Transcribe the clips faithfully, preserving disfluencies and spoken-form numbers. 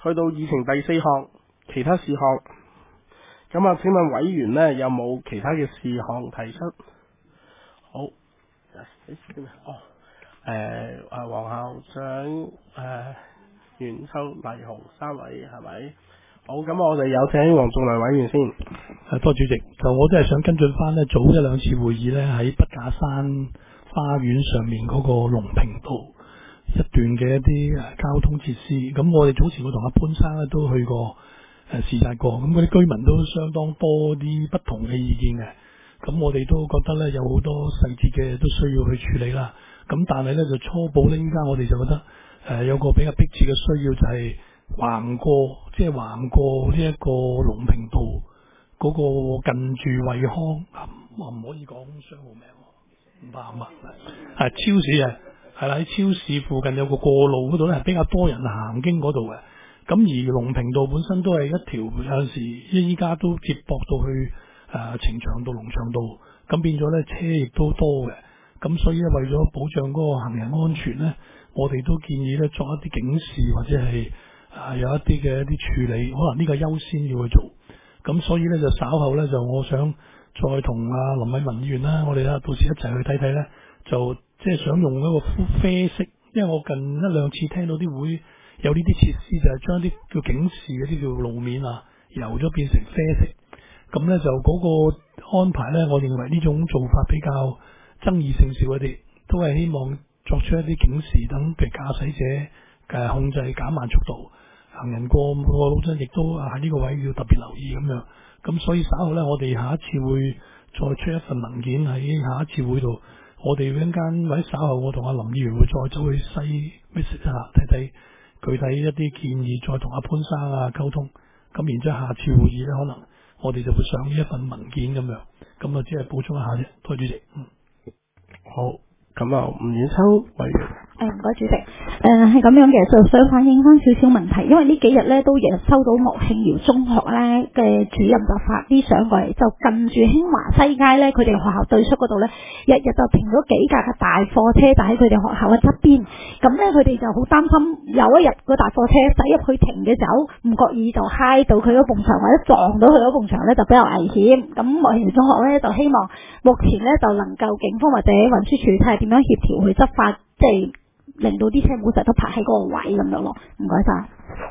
去到議程第四項其他事項。咁啊，請問委員呢有冇其他嘅事項提出？好，誒哦，誒誒黃校長、誒、呃、袁秋、黎雄三位係咪？好，咁我哋有請黃仲良委員先。 誒，多謝主席。就我都係想跟進翻呢早一兩次會議呢，喺筆架山花園上面嗰個龍屏道一段嘅一啲誒交通設施。咁我哋早前我同阿潘生咧都去過誒視察過，咁嗰啲居民都相當多啲不同嘅意見嘅。咁我哋都覺得咧有好多細節嘅都需要去處理啦。咁但係咧就初步咧，依家我哋就覺得誒、呃、有個比較迫切嘅需要就係橫過，即係橫過呢一個龍屏道嗰個近住惠康，我唔可以講商號名，唔怕啊，係超市啊，係啦，喺超市附近有個過路嗰度咧係比較多人行經嗰度嘅。咁而龍屏道本身都係一條有陣時依家都接駁到去誒呈祥道、龍翔道，咁變咗咧車亦都多嘅。咁所以咧為咗保障嗰個行人安全咧，我哋都建議咧作一啲警示或者係啊有一啲嘅一啲處理，可能呢個優先要去做。咁所以咧就稍後咧就我想再同阿林偉文議員啦，我哋咧到時一齊去睇睇咧，就即係想用一個啡色，因為我近一兩次聽到啲會有呢啲設施，就係將啲叫警示嗰啲叫路面啊，油咗變成啡色。咁咧就嗰個安排咧，我認為呢種做法比較爭議性少一啲，都係希望作出一啲警示，等譬如駕駛者誒控制減慢速度，行人過個路真亦都喺呢個位要特別留意咁樣。咁所以稍後咧，我哋下一次會再出一份文件喺下一次會度，我哋一陣間或者稍後我同阿林議員會再走去西 visit 一下，睇睇具體一啲建議，再同阿潘生啊溝通。咁然之後下次會議咧，可能我哋就會上呢一份文件咁樣。咁啊，只係補充一下啫，多謝主席。嗯， 好，咁啊，吳婉秋委員。 誒唔該主席，誒係咁樣嘅，就想反映翻少少問題，因為呢幾日咧都日日收到樂慶瑤中學咧嘅主任就發啲相過嚟，就近住興華西街咧，佢哋學校對出嗰度咧，日日就停咗幾架嘅大貨車，就喺佢哋學校嘅側邊，咁咧佢哋就好擔心有一日個大貨車駛入去停嘅時候，唔覺意就揩到佢嗰埲牆或者撞到佢嗰埲牆咧，就比較危險。咁樂慶瑤中學咧就希望目前咧就能夠警方或者運輸署睇下點樣協調去執法，即係令到啲車冇成日都泊喺嗰個位咁樣咯，唔該晒。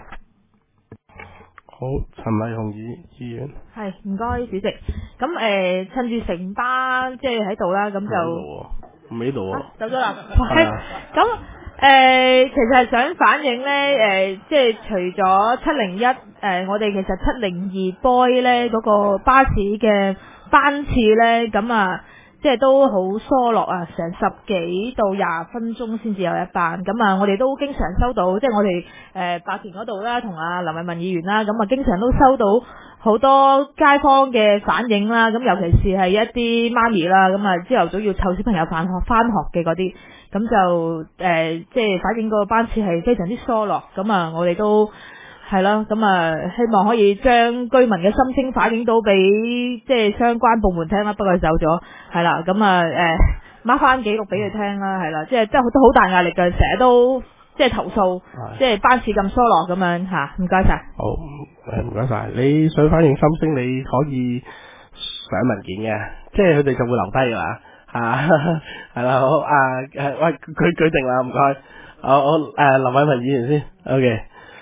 好，陳麗紅議議員。 係，唔該主席。咁誒、呃，趁住成班即係喺度啦，咁就唔喺度喎， 走咗啦。咁誒、呃，其實係想反映咧，誒、呃，即係除咗七零一，誒，我哋其實七零二 boy 咧嗰個巴士嘅班次咧，咁啊。即係都好疏落啊，成十幾到廿分鐘先至有一班，咁啊我哋都經常收到，即係我哋誒白田嗰度啦，同阿林偉文議員啦，咁啊經常都收到好多街坊嘅反映啦，咁尤其是係一啲媽咪啦，咁啊朝頭早要湊小朋友返學返學嘅嗰啲，咁就誒、呃、即係反映個班次係非常之疏落，咁啊我哋都。係啦，咁啊，希望可以將居民嘅心聲反映到俾即係相關部門聽啦。不過走咗，係啦，咁啊，誒，mark 翻記錄俾佢聽啦，係啦，即係即係都好大壓力嘅，成日都即係投訴，即係班次咁疏落咁樣吓，唔該晒。 好，誒唔該晒，你想反映心聲，你可以上文件嘅，即係佢哋就會留低㗎啦，嚇，係啦，好啊，誒，喂，佢舉定啦，唔該，好，我誒林偉文議員先 ，OK。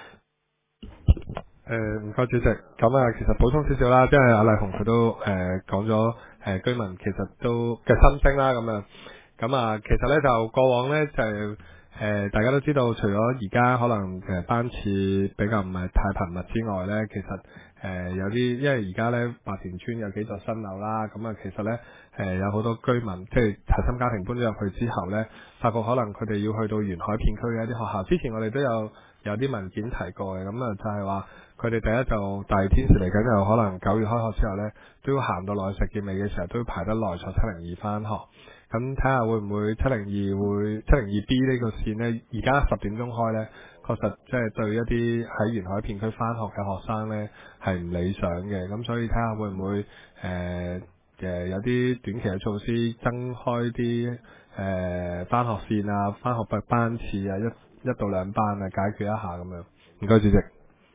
誒唔該主席，咁啊其實補充少少啦，即係阿麗紅佢都誒講咗誒居民其實都嘅心聲啦，咁樣，咁啊其實咧就過往咧就誒、呃、大家都知道，除咗而家可能誒班次比較唔係太頻密之外咧，其實誒、呃、有啲因為而家咧白田村有幾座新樓啦，咁啊其實咧誒、呃、有好多居民即係核心家庭搬咗入去之後咧，發覺可能佢哋要去到沿海片區嘅一啲學校，之前我哋都有有啲文件提過嘅，咁啊就係話。佢哋第一就大天時嚟緊，就可能九月開學之後呢，都要行到落去石硤尾嘅時候，都要排得耐坐七零二返學。咁睇下會唔會七零二會七零二 B 呢個線呢？而家十點鐘開呢，確實即係對一啲喺沿海片區返學嘅學生呢係唔理想嘅。咁所以睇下會唔會誒誒、呃呃、有啲短期嘅措施，增開啲誒返學線啊、返學班次啊，一一到兩班啊，解決一下咁樣。唔該主席。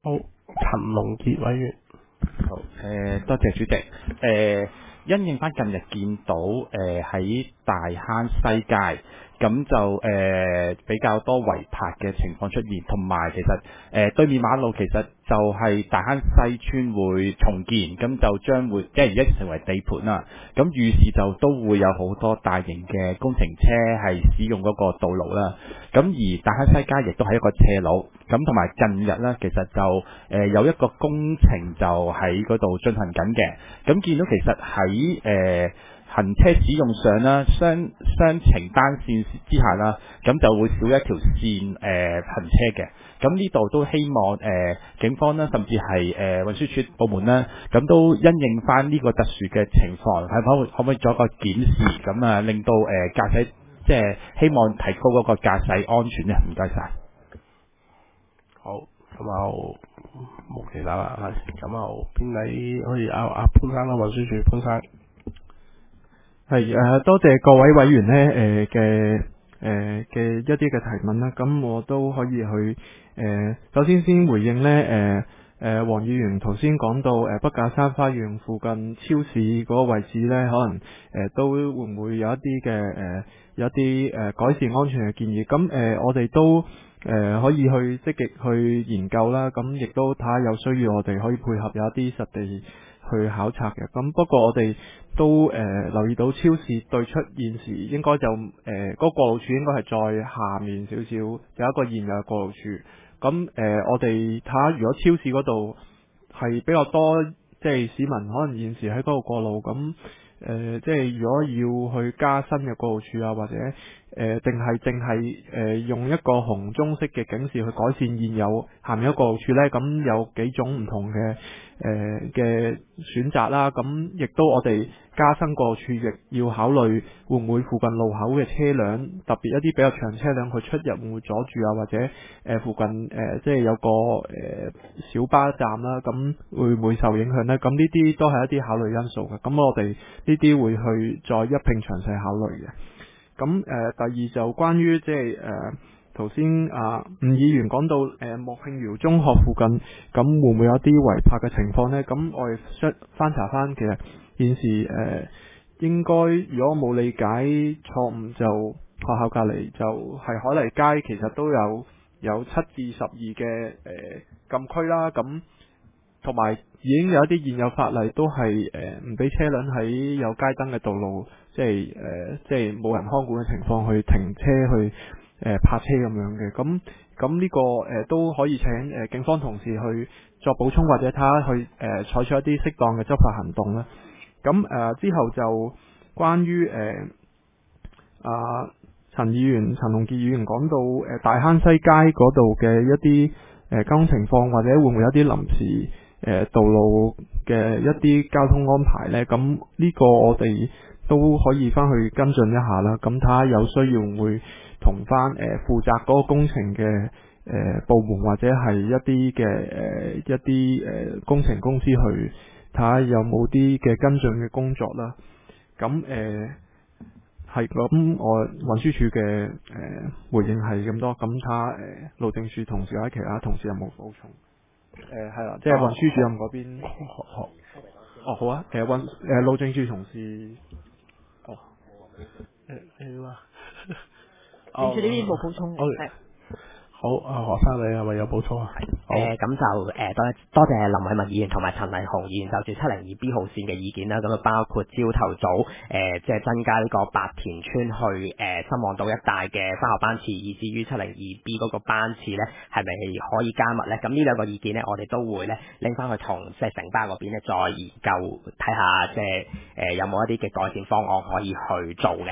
好，陳龍傑委員。 好，誒、呃、多謝主席。誒、呃、因應翻近日見到誒喺、呃、大坑西街，咁就誒、呃、比較多違泊嘅情況出現，同埋其實誒、呃、對面馬路其實就係大坑西村會重建，咁就將會即係而家成為地盤啦。咁於是就都會有好多大型嘅工程車係使用嗰個道路啦。咁而大坑西街亦都係一個斜路，咁同埋近日呢，其實就誒、呃、有一個工程就喺嗰度進行緊嘅。咁見到其實喺誒、呃行車使用上啦，雙雙程單線之下啦，咁就會少一條線誒、呃、行車嘅。咁呢度都希望誒、呃、警方啦，甚至係誒、呃、運輸署部門啦，咁都因應翻呢個特殊嘅情況，係可可唔可以做一個檢視，咁啊令到誒、呃、駕駛即係希望提高嗰個駕駛安全咧。唔該晒。 好，咁就冇其他啦。咁就邊位可以阿阿潘生啦，運輸署潘生。 係誒、呃，多謝各位委員咧誒嘅誒嘅一啲嘅提問啦。咁我都可以去誒、呃，首先先回應咧誒誒，黃議員頭先講到誒、呃、北架山花園附近超市嗰個位置咧，可能誒、呃、都會唔會有一啲嘅誒有一啲誒、呃、改善安全嘅建議。咁誒、呃，我哋都誒、呃、可以去積極去研究啦。咁亦都睇下有需要，我哋可以配合有一啲實地去考察嘅。咁不過我哋都誒、呃、留意到超市對出現時應該就誒嗰、呃那個過路處應該係再下面少少，有一個現有嘅過路處。咁誒、呃、我哋睇下如果超市嗰度係比較多，即係市民可能現時喺嗰度過路，咁誒、呃、即係如果要去加新嘅過路處啊，或者誒定係淨係誒用一個紅棕色嘅警示去改善現有下面一個過路處呢？咁有幾種唔同嘅誒嘅選擇啦。咁亦都我哋加新過路處亦要考慮會唔會附近路口嘅車輛，特別一啲比較長車輛佢出入會唔會阻住啊，或者誒、呃、附近誒、呃、即係有個誒、呃、小巴站啦，咁會唔會受影響呢？咁呢啲都係一啲考慮因素嘅。咁我哋呢啲會去再一併詳細考慮嘅。咁誒、呃，第二就關於即係誒頭先啊吳議員講到誒莫慶堯中學附近，咁會唔會有啲違泊嘅情況呢？咁我哋翻查翻，其實現時誒、呃、應該如果冇理解錯誤，就學校隔離就係海麗街，其實都有有七至十二嘅誒禁區啦。咁同埋已經有一啲現有法例都係誒唔俾車輛喺有街燈嘅道路，即係誒、呃、即係冇人看管嘅情況去停車去誒、呃、泊車咁樣嘅。咁咁呢個誒、呃、都可以請誒、呃、警方同事去作補充，或者睇下去誒、呃、採取一啲適當嘅執法行動啦。咁誒、呃、之後就關於誒啊陳議員陳龍傑議員講到誒、呃、大坑西街嗰度嘅一啲誒交通情況，或者會唔會有啲臨時誒、呃、道路嘅一啲交通安排呢？咁呢個我哋都可以翻去跟進一下啦。咁睇下有需要會同翻誒負責嗰個工程嘅誒、呃、部門，或者係一啲嘅誒一啲誒、呃、工程公司去睇下有冇啲嘅跟進嘅工作啦。咁誒係咁，我運輸署嘅誒、呃、回應係咁多。咁睇下誒路政署同事或者其他同事有冇補充？誒係啦，即係運輸主任嗰邊。哦，哦好啊，誒運誒路政署同事。哦，誒你話， 政署呢邊冇補充嘅。係。 好，啊何生你係咪有補充啊？ 誒咁、呃、就誒、呃、多多謝林偉文議員同埋陳麗紅議員就住七零二 B 號線嘅意見啦。咁啊包括朝頭早誒、呃、即係增加呢個白田村去誒新旺道一帶嘅返學班次，以至於七零二 B 嗰個班次咧係咪可以加密咧？咁呢兩個意見咧，我哋都會咧拎翻去同即係城巴嗰邊咧再研究睇下，即係誒、呃、有冇一啲嘅改善方案可以去做嘅。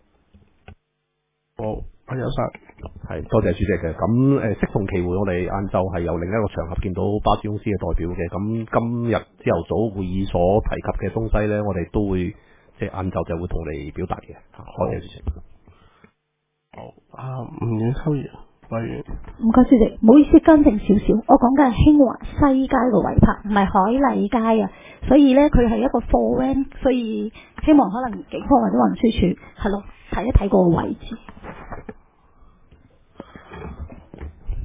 好。阿有生係多謝主席嘅。咁誒適逢其會，我哋晏晝係有另一個場合見到巴士公司嘅代表嘅。咁今日朝頭早會議所提及嘅東西咧，我哋都會即係晏晝就會同你表達嘅。多謝主席。 好，啊吳婉秋議員， 唔該主席，唔好意思更正少少，我講緊係興華西街個違泊，唔係海麗街啊。所以咧，佢係一個貨 van，所以希望可能警方或者運輸署係咯睇一睇個位置。 係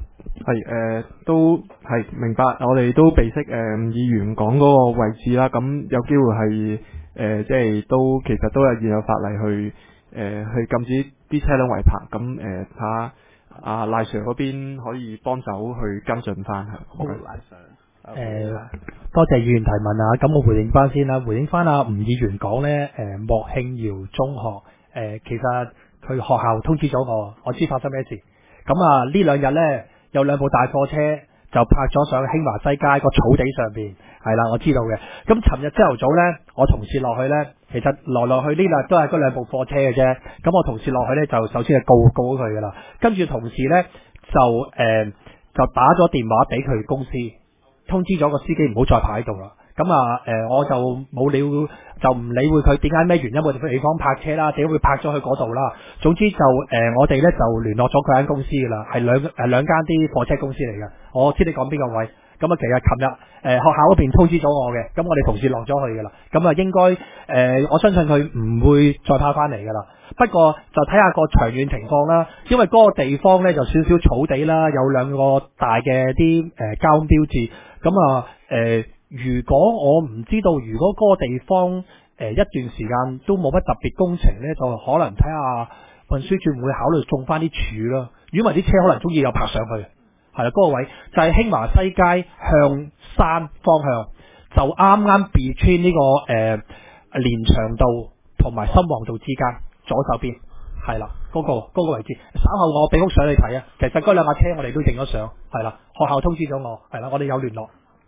係誒、呃、都係明白，我哋都備悉誒、呃、議員講嗰個位置啦。咁有機會係誒、呃、即係都其實都有現有法例去誒、呃、去禁止啲車輛違泊。咁誒睇下阿賴 Sir 嗰邊可以幫手去跟進翻。好，賴 Sir。 誒、呃，多謝議員提問啊！咁我回應翻先啦，回應翻阿吳議員講呢，誒、呃，莫慶堯中學，誒、呃，其實佢學校通知咗我，我知發生咩事。咁啊，呢兩日呢，有兩部大貨車就泊咗上興華西街個草地上邊，係啦，我知道嘅。咁尋日朝頭早呢，我同事落去呢，其實來來去呢兩日都係嗰兩部貨車嘅啫。咁我同事落去呢，就首先係告告佢噶啦，跟住同事呢，就誒、呃、就打咗電話俾佢公司。通知咗個司機唔好再泊喺度啦。咁啊，誒、呃，我就冇理會，就唔理會佢點解咩原因冇地方泊車啦，點會泊咗去嗰度啦。總之就誒、呃，我哋咧就聯絡咗佢間公司噶啦，係兩誒兩間啲貨車公司嚟嘅。我知你講邊個位。咁啊，其實琴日誒學校嗰邊通知咗我嘅，咁我哋同事落咗去噶啦。咁啊，應該誒、呃，我相信佢唔會再泊翻嚟噶啦。不過就睇下個長遠情況啦，因為嗰個地方咧就少少草地啦，有兩個大嘅啲誒交通標誌。咁啊誒，如果我唔知道，如果嗰個地方誒、呃、一段時間都冇乜特別工程咧，就可能睇下運輸署會考慮種翻啲柱啦。如果唔係啲車可能中意又泊上去。係啦，嗰、那個位就係興華西街向山方向，就啱啱 between 呢個誒、呃、連翔道同埋新旺道之間左手邊，係啦，嗰、那個嗰、那個位置。稍後我俾幅相你睇啊。其實嗰兩架車我哋都影咗相，係啦，學校通知咗我，係啦，我哋有聯絡。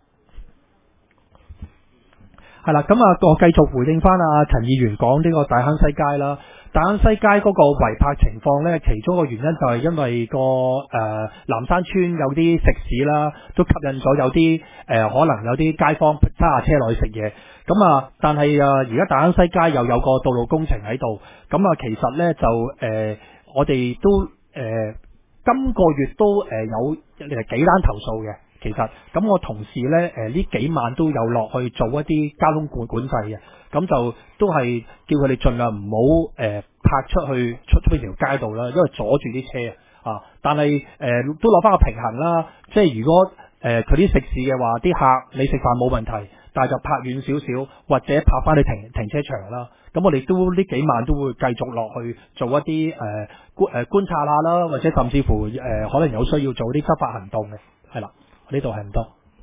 係啦，咁啊，我繼續回應翻阿陳議員講呢個大坑西街啦。大坑西街嗰個違泊情況呢，其中個原因就係因為個誒、呃、南山村有啲食肆啦，都吸引咗有啲誒、呃、可能有啲街坊揸下車落去食嘢。咁啊，但係啊，而家大坑西街又有個道路工程喺度，咁啊，其實呢，就誒、呃、我哋都誒、呃、今個月都誒、呃、有幾單投訴嘅。其實咁我同事呢，誒、呃、呢幾晚都有落去做一啲交通管管制嘅，咁就都係叫佢哋盡量唔好誒泊出去出出條街道啦，因為阻住啲車啊。但係誒、呃、都攞翻個平衡啦，即係如果誒佢啲食肆嘅話，啲客你食飯冇問題，但係就泊遠少少，或者泊翻去停停車場啦。咁我哋都呢幾晚都會繼續落去做一啲誒觀誒觀察下啦，或者甚至乎誒、呃、可能有需要做啲執法行動嘅，係啦。呢度係唔多。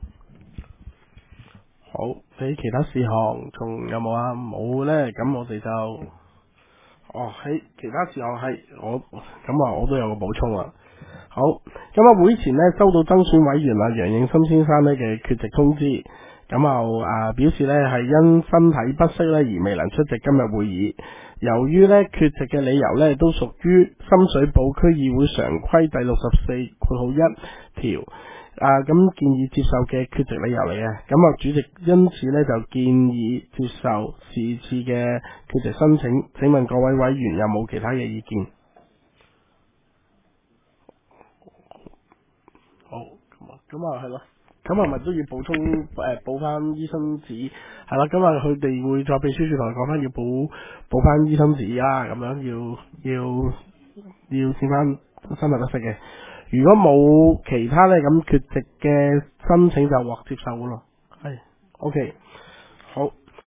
好，你其他事項仲有冇啊？冇呢，咁我哋就，哦喺其他事項係我咁啊，我都有個補充啊。好，咁啊會前呢，收到增選委員啊楊應森先生呢嘅缺席通知，咁啊啊表示呢係因身體不適呢而未能出席今日會議。由於呢缺席嘅理由呢都屬於深水埗區議會常規第六十四括號一條。啊，咁建議接受嘅缺席理由嚟嘅，咁啊主席因此呢就建議接受是次嘅缺席申請。請問各位委員有冇其他嘅意見？好，咁啊，咁啊係咯，咁係咪都要補充誒、呃、補翻醫生紙？係啦，咁啊佢哋會再秘書處同佢講翻要補補翻醫生紙啊，咁樣要要要先翻身體不適嘅。如果冇其他咧，咁缺席嘅申請就獲接受咯。係，OK，好。